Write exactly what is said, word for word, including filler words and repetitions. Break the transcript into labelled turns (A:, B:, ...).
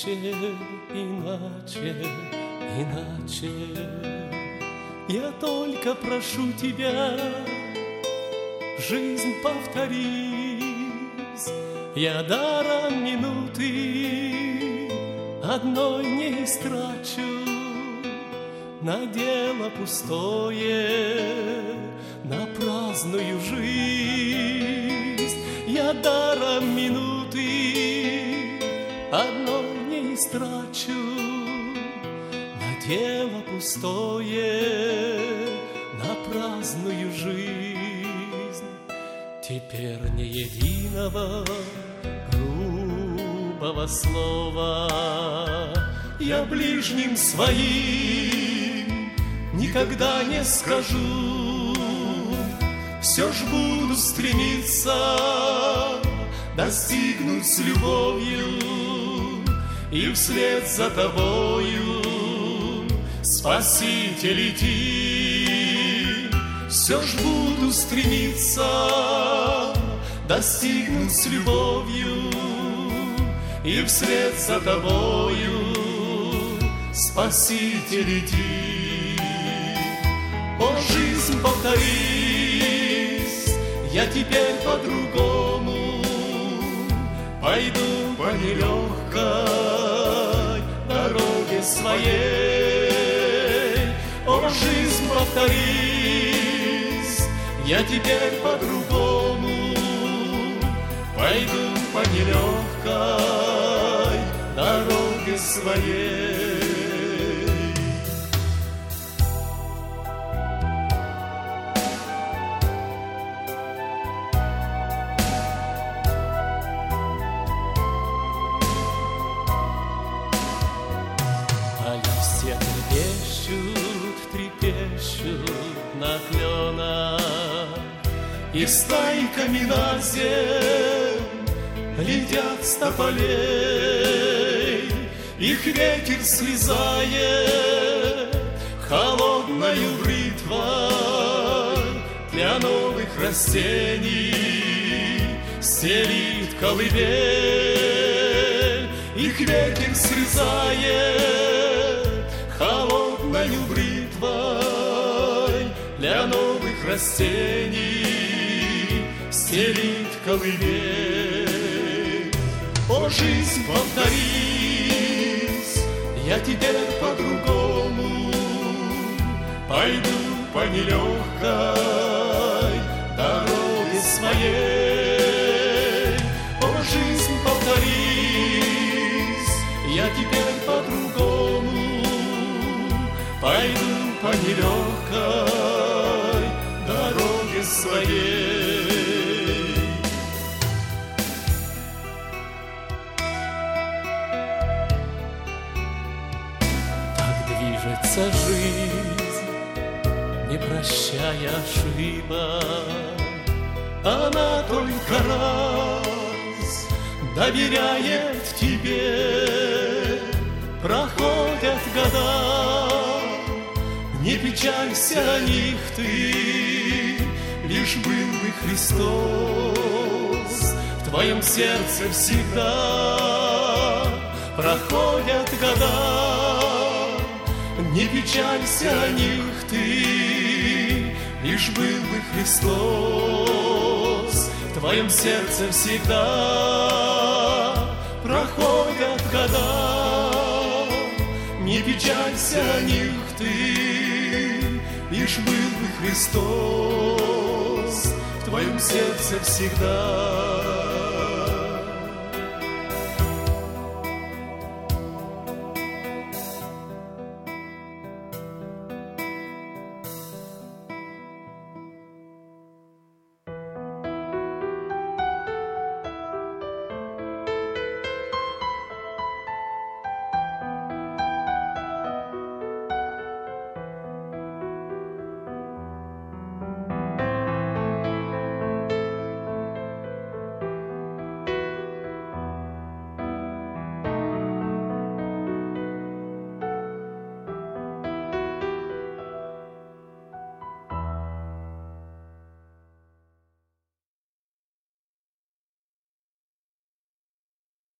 A: иначе, иначе, иначе. Я только прошу тебя, жизнь повторись, я даром минуты одной не истрачу на дело пустое, на праздную жизнь. Я даром минуты одной не истрачу на дело пустое, на праздную жизнь. Теперь ни единого грубого слова я ближним своим никогда не скажу. Все ж буду стремиться достигнуть с любовью и вслед за тобою, Спаситель, иди. Все ж буду стремиться достигнуть с любовью и вслед за тобою, Спаситель, иди. О, жизнь, повторись, я теперь по-другому пойду по нелегкой дороге своей. О, жизнь, повторись, я теперь по-другому пойду по нелегкой дороге своей. Все трепещут, трепещут на кленах, и стайками на земь летят с тополей. Их ветер слезает холодною бритвой, для новых растений стелит колыбель. Их ветер срезает холодною бритвой, для новых растений стелит колыбель. О, жизнь, повторись, я теперь по-другому пойду по нелегкой дороге своей. О, жизнь, повторись, я теперь по-другому пойду по нелегкой дороге своей. Так движется жизнь, не прощая ошибок. Она только раз доверяет тебе. Проходят года, не печалься о них ты, лишь был бы Христос в твоем сердце всегда. Проходят года, не печалься о них ты, лишь был бы Христос в твоем сердце всегда. Проходят года, не печалься о них ты, лишь был бы Христос в твоем сердце всегда.